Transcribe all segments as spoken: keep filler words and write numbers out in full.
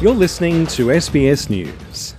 You're listening to S B S News.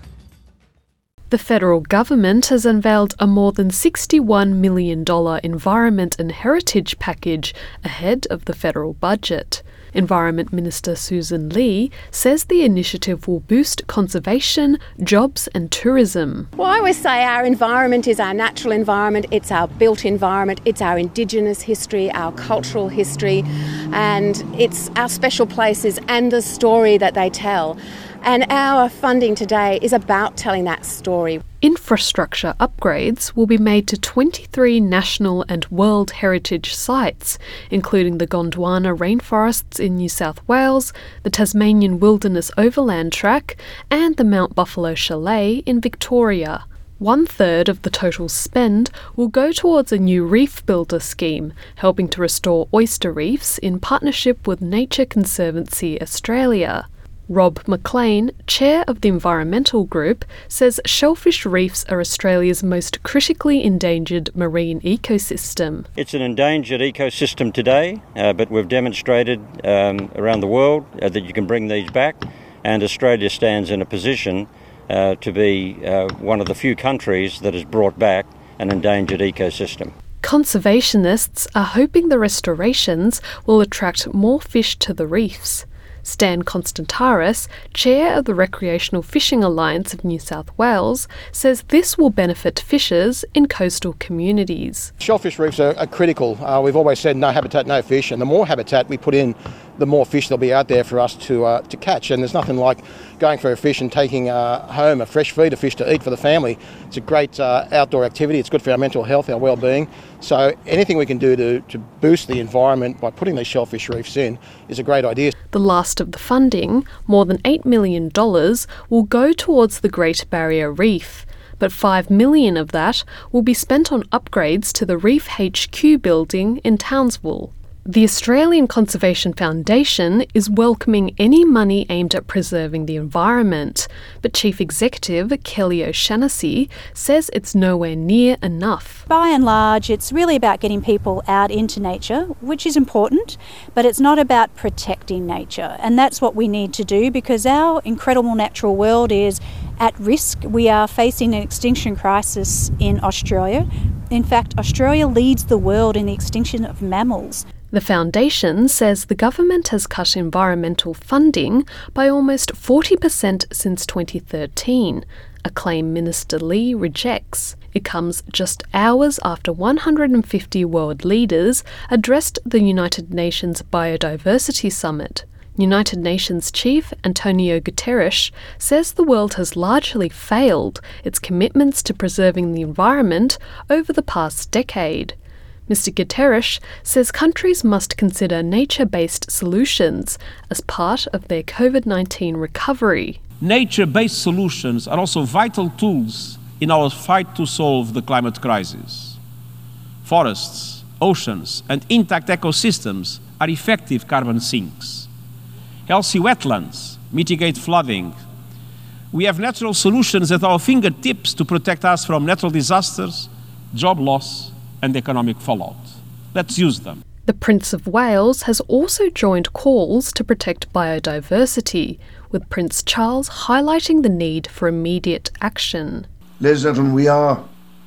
The federal government has unveiled a more than sixty-one million dollars Environment and Heritage package ahead of the federal budget. Environment Minister Susan Lee says the initiative will boost conservation, jobs and tourism. Well, I always say our environment is our natural environment, it's our built environment, it's our Indigenous history, our cultural history, and it's our special places and the story that they tell. And our funding today is about telling that story. Infrastructure upgrades will be made to twenty-three national and World Heritage sites, including the Gondwana rainforests in New South Wales, the Tasmanian Wilderness Overland Track, and the Mount Buffalo Chalet in Victoria. One third of the total spend will go towards a new reef builder scheme, helping to restore oyster reefs in partnership with Nature Conservancy Australia. Rob McLean, chair of the environmental group, says shellfish reefs are Australia's most critically endangered marine ecosystem. It's an endangered ecosystem today, uh, but we've demonstrated um, around the world uh, that you can bring these back, and Australia stands in a position uh, to be uh, one of the few countries that has brought back an endangered ecosystem. Conservationists are hoping the restorations will attract more fish to the reefs. Stan Constantaris, chair of the Recreational Fishing Alliance of New South Wales, says this will benefit fishers in coastal communities. Shellfish reefs are, are critical. Uh, we've always said no habitat, no fish, and the more habitat we put in, the more fish there'll be out there for us to uh, to catch. And there's nothing like going for a fish and taking uh, home a fresh feed of fish to eat for the family. It's a great uh, outdoor activity. It's good for our mental health, our well-being. So anything we can do to, to boost the environment by putting these shellfish reefs in is a great idea. The last of the funding, more than eight million dollars, will go towards the Great Barrier Reef. But five million dollars of that will be spent on upgrades to the Reef H Q building in Townsville. The Australian Conservation Foundation is welcoming any money aimed at preserving the environment, but Chief Executive Kelly O'Shannessy says it's nowhere near enough. By and large, it's really about getting people out into nature, which is important, but it's not about protecting nature. And that's what we need to do, because our incredible natural world is at risk. We are facing an extinction crisis in Australia. In fact, Australia leads the world in the extinction of mammals. The foundation says the government has cut environmental funding by almost forty percent since twenty thirteen, a claim Minister Lee rejects. It comes just hours after one hundred fifty world leaders addressed the United Nations Biodiversity Summit. United Nations Chief Antonio Guterres says the world has largely failed its commitments to preserving the environment over the past decade. Mister Guterres says countries must consider nature-based solutions as part of their COVID nineteen recovery. Nature-based solutions are also vital tools in our fight to solve the climate crisis. Forests, oceans, and intact ecosystems are effective carbon sinks. Healthy wetlands mitigate flooding. We have natural solutions at our fingertips to protect us from natural disasters, job loss, and economic fallout. Let's use them. The Prince of Wales has also joined calls to protect biodiversity, with Prince Charles highlighting the need for immediate action. Ladies and gentlemen, we are,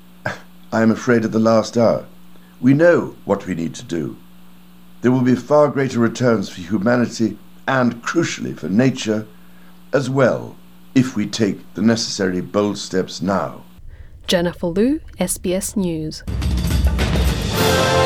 I am afraid, at the last hour. We know what we need to do. There will be far greater returns for humanity and, crucially, for nature as well, if we take the necessary bold steps now. Jennifer Liu, S B S News.